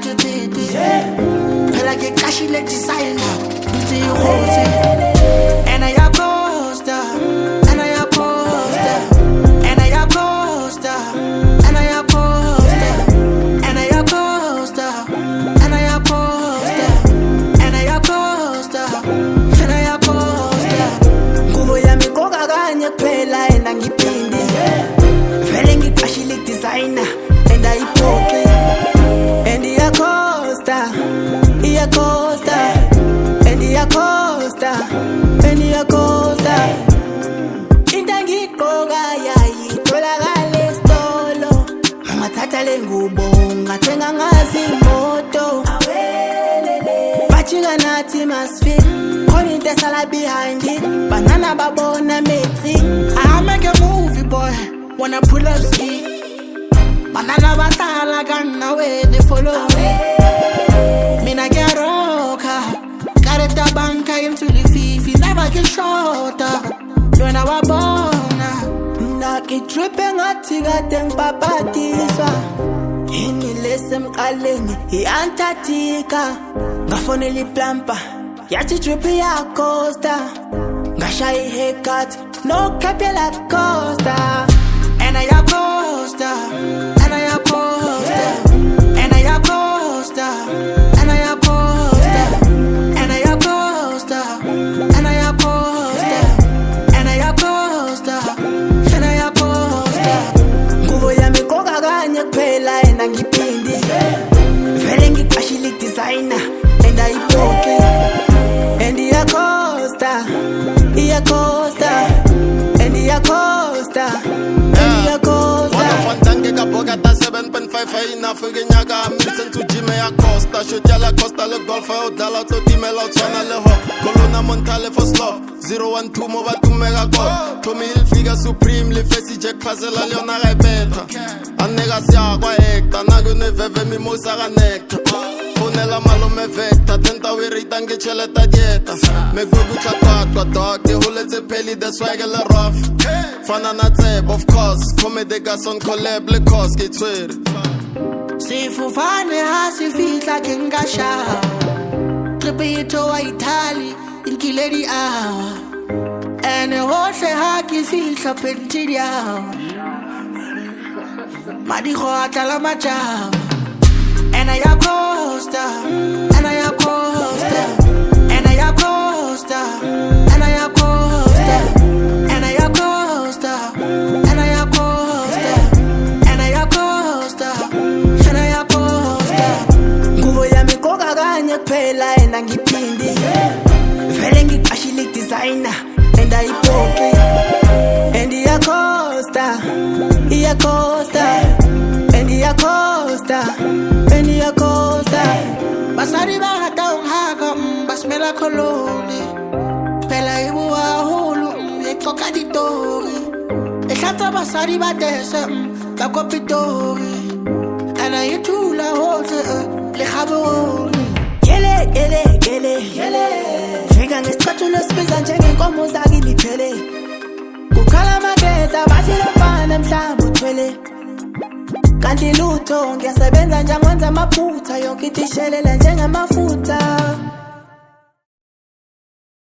ngipiti phela ngicashile designer uthi ihosi and ayaposta and ayaposta and ayaposta and ayaposta and ayaposta and ayaposta and ayaposta and ayaposta ngubo yami koka kanye kuphela and ngipindi vele ngicashile designer and ayipoke and iyacosta iyacosta and iyacosta and iyacosta into ngigqoka yayitholakala esitolo ngathatha lengubo ngathenga ngazi imoto bajika nathi masifik khona into esala behind it banana babona methi I make a movie boy wanna pull up ski banana batala kanawe they follow me mina get roka got the bank into the fifi never get short when I was born naki tripping ngathi kade ngipapatiswa yini lesemqaleni iAntarctica ngafonela iplumper yathi trip yacosta ngashaya ihaircut no capella costa and ayaposta and ayaposta and ayaposta and ayaposta and ayaposta and ayaposta and ayaposta and ayaposta ngubo yami koka kanye kuphela and ngipindi vele ngicashile designer and ayipoke and iyacosta iyacosta and iyacosta Boga ta 7.5 enough nyaga Milton to Jimmy Acosta shoot ya la Costa le golf o dala to timela tswana le ho Colonna Montale for slow 012 mo ba tumega go Tommy Hilfiger Supreme le face Jack Puzzle le ona ga beta anega sia kwa hecta na go ne veve mi mo sa ga nectar fonela malome vector tenta we rita nge cheleta dieta me go butla kwatwa dog the holetse peli the swagger le rough fana na tseb of course come the gas on collab le cause ke tswere sifufane ha sifihla ke ngasha tripito wa Italy inkile di hour and hohle ha ke fihla pentidia madi go atla majao and ayaposta and ayaposta and ayaposta and ayaposta and ayaposta and ayaposta and ayaposta and ayaposta ngubo yami koka kanye kuphela and ngipindi vele ngicashile designer and ayipoke and iyacosta iyacosta and iyacosta and iyacosta basari bagata unghaka basmela koloni phela ibuwa hulu ecoka ditori ehlata basari badese ba kopitori ana yithula hohle le khaboni yele fika ngesicathulo sibiza njengenkomo zakiliphele kukhala mageza bashilofana mhlamba uthwele kanti lutho ngiyasebenza njengenza amaphutha yonke into ishelela njengamafutha